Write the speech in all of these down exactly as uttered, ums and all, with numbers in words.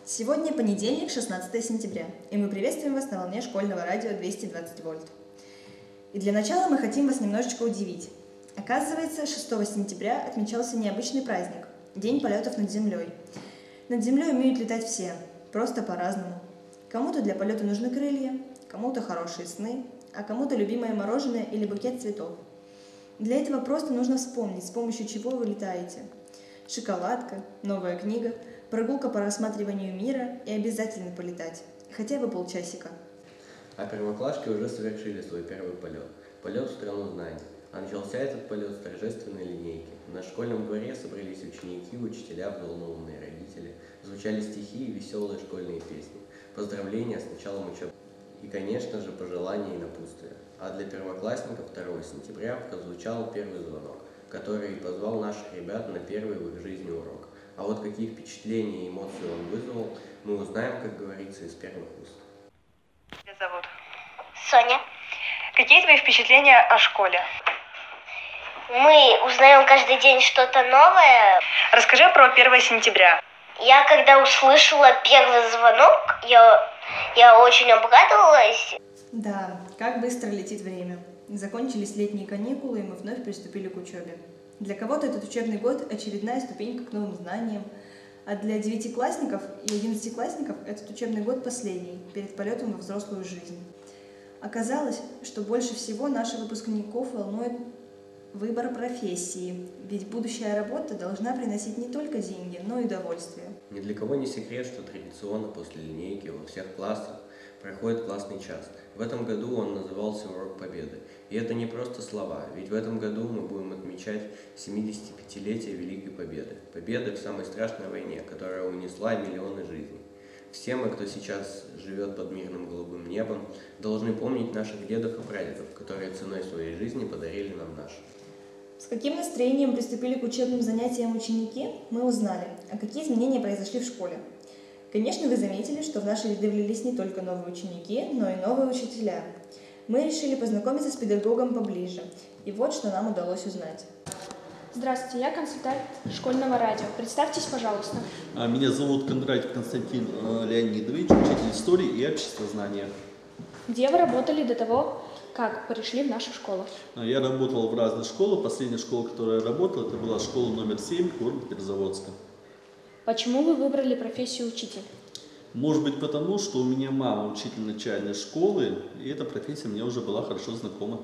Сегодня понедельник, шестнадцатое сентября, и мы приветствуем вас на волне школьного радио двести двадцать вольт. И для начала мы хотим вас немножечко удивить. Оказывается, шестого сентября отмечался необычный праздник – День полетов над землей. Над землей умеют летать все, просто по-разному. Кому-то для полета нужны крылья, кому-то хорошие сны, а кому-то любимое мороженое или букет цветов. Для этого просто нужно вспомнить, с помощью чего вы летаете. Шоколадка, новая книга, прогулка по рассматриванию мира и обязательно полетать, хотя бы полчасика. А первоклашки уже совершили свой первый полет. Полет в страну знаний. А начался этот полет с торжественной линейки. На школьном дворе собрались ученики, учителя, взволнованные родители. Звучали стихи и веселые школьные песни. Поздравления с началом учебы. И, конечно же, пожелания и напутствия. А для первоклассников второго сентября прозвучал первый звонок, который позвал наших ребят на первый в их жизни урок. А вот какие впечатления и эмоции он вызвал, мы узнаем, как говорится, из первых уст. Тебя зовут? Соня. Какие твои впечатления о школе? Мы узнаем каждый день что-то новое. Расскажи про первое сентября. Я когда услышала первый звонок, я, я очень обрадовалась. Да, как быстро летит время. Закончились летние каникулы, и мы вновь приступили к учебе. Для кого-то этот учебный год – очередная ступенька к новым знаниям, а для девятиклассников и одиннадцатиклассников этот учебный год последний, перед полетом во взрослую жизнь. Оказалось, что больше всего наших выпускников волнует выбор профессии, ведь будущая работа должна приносить не только деньги, но и удовольствие. Ни для кого не секрет, что традиционно после линейки во всех классах проходит классный час. В этом году он назывался «Урок Победы». И это не просто слова, ведь в этом году мы будем отмечать семидесятипятилетие Великой Победы. Победы в самой страшной войне, которая унесла миллионы жизней. Все мы, кто сейчас живет под мирным голубым небом, должны помнить наших дедов и прадедов, которые ценой своей жизни подарили нам нашу. С каким настроением приступили к учебным занятиям ученики, мы узнали, а какие изменения произошли в школе. Конечно, вы заметили, что в наши ряды влились не только новые ученики, но и новые учителя. Мы решили познакомиться с педагогом поближе, и вот что нам удалось узнать. Здравствуйте, я консультант школьного радио. Представьтесь, пожалуйста. Меня зовут Кондратьев Константин Леонидович, учитель истории и обществознания. Где вы работали до того, как пришли в нашу школу? Я работал в разных школах. Последняя школа, в которой я работал, это была школа номер семь города Петрозаводска. Почему вы выбрали профессию учитель? Может быть потому, что у меня мама учитель начальной школы, и эта профессия мне уже была хорошо знакома.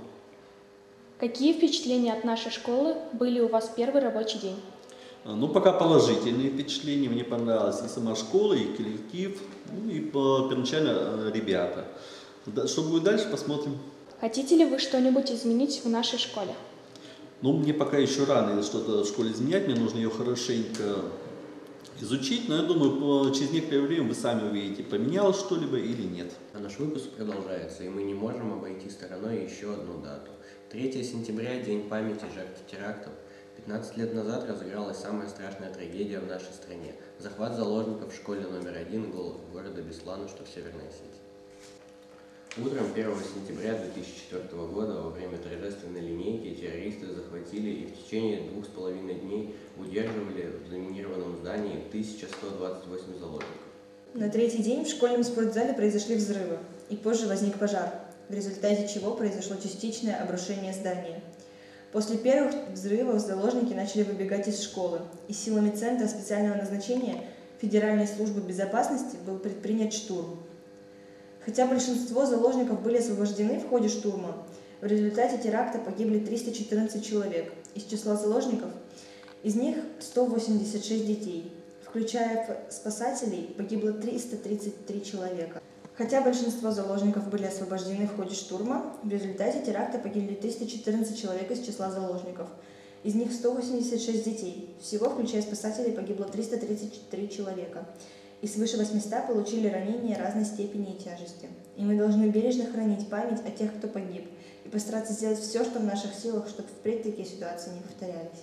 Какие впечатления от нашей школы были у вас в первый рабочий день? Ну, пока положительные впечатления. Мне понравилась и сама школа, и коллектив, ну и первоначально ребята. Что будет дальше, посмотрим. Хотите ли вы что-нибудь изменить в нашей школе? Ну, мне пока еще рано что-то в школе изменять, мне нужно ее хорошенько изучить, но я думаю, через некоторое время вы сами увидите, поменялось что-либо или нет. А наш выпуск продолжается, и мы не можем обойти стороной еще одну дату. третьего сентября – День памяти жертв терактов. пятнадцать лет назад разыгралась самая страшная трагедия в нашей стране – захват заложников в школе номер один города Беслана, что в Северной Осетии. Утром первого сентября две тысячи четвёртого года во время торжественной линейки террористы захватили и в течение двух с половиной дней удерживали в заминированном здании тысячу сто двадцать восемь заложников. На третий день в школьном спортзале произошли взрывы, и позже возник пожар, в результате чего произошло частичное обрушение здания. После первых взрывов заложники начали выбегать из школы, и силами Центра специального назначения Федеральной службы безопасности был предпринят штурм. Хотя большинство заложников были освобождены в ходе штурма, в результате теракта погибли триста четырнадцать человек. Из числа заложников из них сто восемьдесят шесть детей. Включая спасателей, погибло триста тридцать три человека. Хотя большинство заложников были освобождены в ходе штурма, в результате теракта погибли триста четырнадцать человек из числа заложников. Из них сто восемьдесят шесть детей. Всего, включая спасателей, погибло триста тридцать три человека. И свыше восьмисот получили ранения разной степени и тяжести. И мы должны бережно хранить память о тех, кто погиб, и постараться сделать все, что в наших силах, чтобы впредь такие ситуации не повторялись.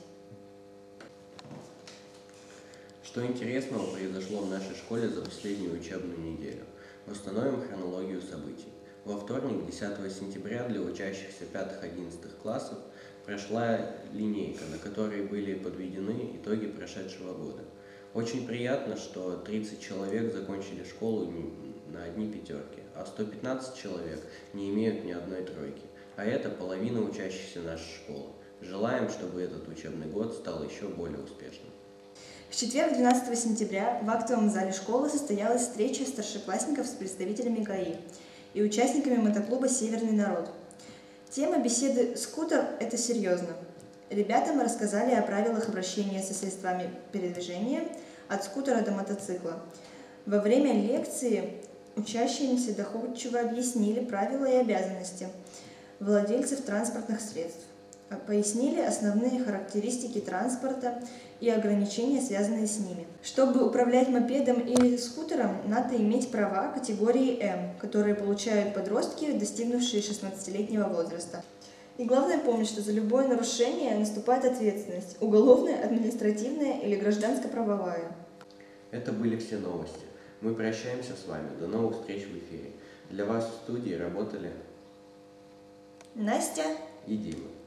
Что интересного произошло в нашей школе за последнюю учебную неделю? Восстановим хронологию событий. Во вторник, десятого сентября, для учащихся пятых-одиннадцатых классов прошла линейка, на которой были подведены итоги прошедшего года. Очень приятно, что тридцать человек закончили школу на одни пятерки, а сто пятнадцать человек не имеют ни одной тройки. А это половина учащихся нашей школы. Желаем, чтобы этот учебный год стал еще более успешным. В четверг, двенадцатого сентября, в актовом зале школы состоялась встреча старшеклассников с представителями ГАИ и участниками мотоклуба «Северный народ». Тема беседы «Скутер» – это серьезно. Ребятам рассказали о правилах обращения со средствами передвижения от скутера до мотоцикла. Во время лекции учащимся доходчиво объяснили правила и обязанности владельцев транспортных средств, пояснили основные характеристики транспорта и ограничения, связанные с ними. Чтобы управлять мопедом или скутером, надо иметь права категории М, которые получают подростки, достигнувшие шестнадцатилетнего возраста. И главное помнить, что за любое нарушение наступает ответственность – уголовная, административная или гражданско-правовая. Это были все новости. Мы прощаемся с вами. До новых встреч в эфире. Для вас в студии работали Настя и Дима.